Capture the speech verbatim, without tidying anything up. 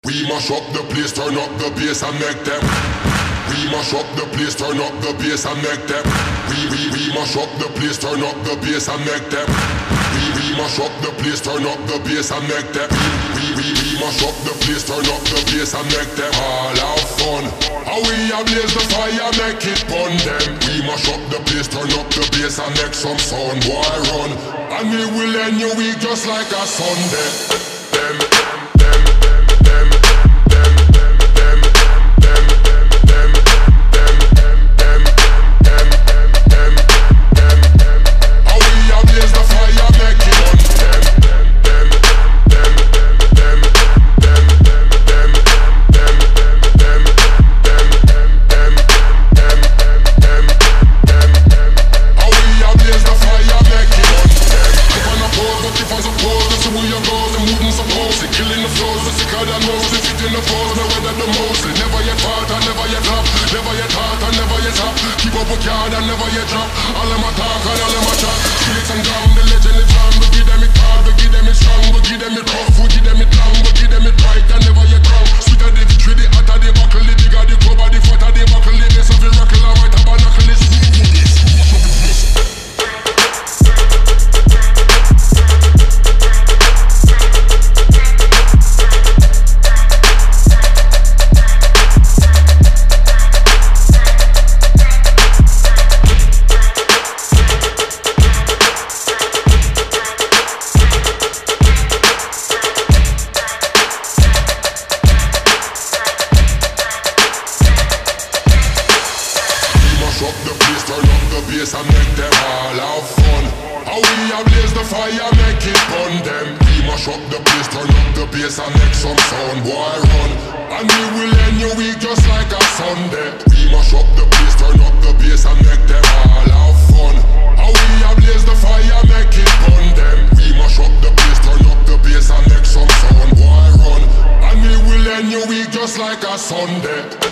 We mash up the place, turn up the bass and make them. We mash up the place, turn up the bass and make them. We we we mash up the place, turn up the bass and make them. We we mash up the place, turn up the bass and make them. We we we mash up the place, turn up the bass and make them all have fun. How we a blaze the fire, make it burn them. We mash up the place, turn up the bass and make some sound, boy run. And we will end your week just like a Sunday. Them. Killing the flows, the sicker than most. If it in the flows, no weather the most. Never yet fought and never yet drop. Never yet hot and never yet top. Keep up with yard and never yet drop. All of my talk and all of my chat. Felix and Dom, the legend lives on. We give them it hard, we give them it strong. We give them it rough, we give them it long. We give them it right and never yet wrong. Sweeter the victory, the hotter the buckle. The bigger the club, the fatter the buckle. The best of the rockle, I might have a knuckle. It's up the place, turn up the bass and make them all have fun. How we a blaze the fire, make it burn them. We mash up the place, turn up the bass and make some sound, boy run. And we will end your week just like a Sunday. We mash up the place, turn up the bass and make them all have fun. How we a blaze the fire, make it burn them. We mash up the place, turn up the bass and make some sound, boy run. And we will end your week just like a Sunday.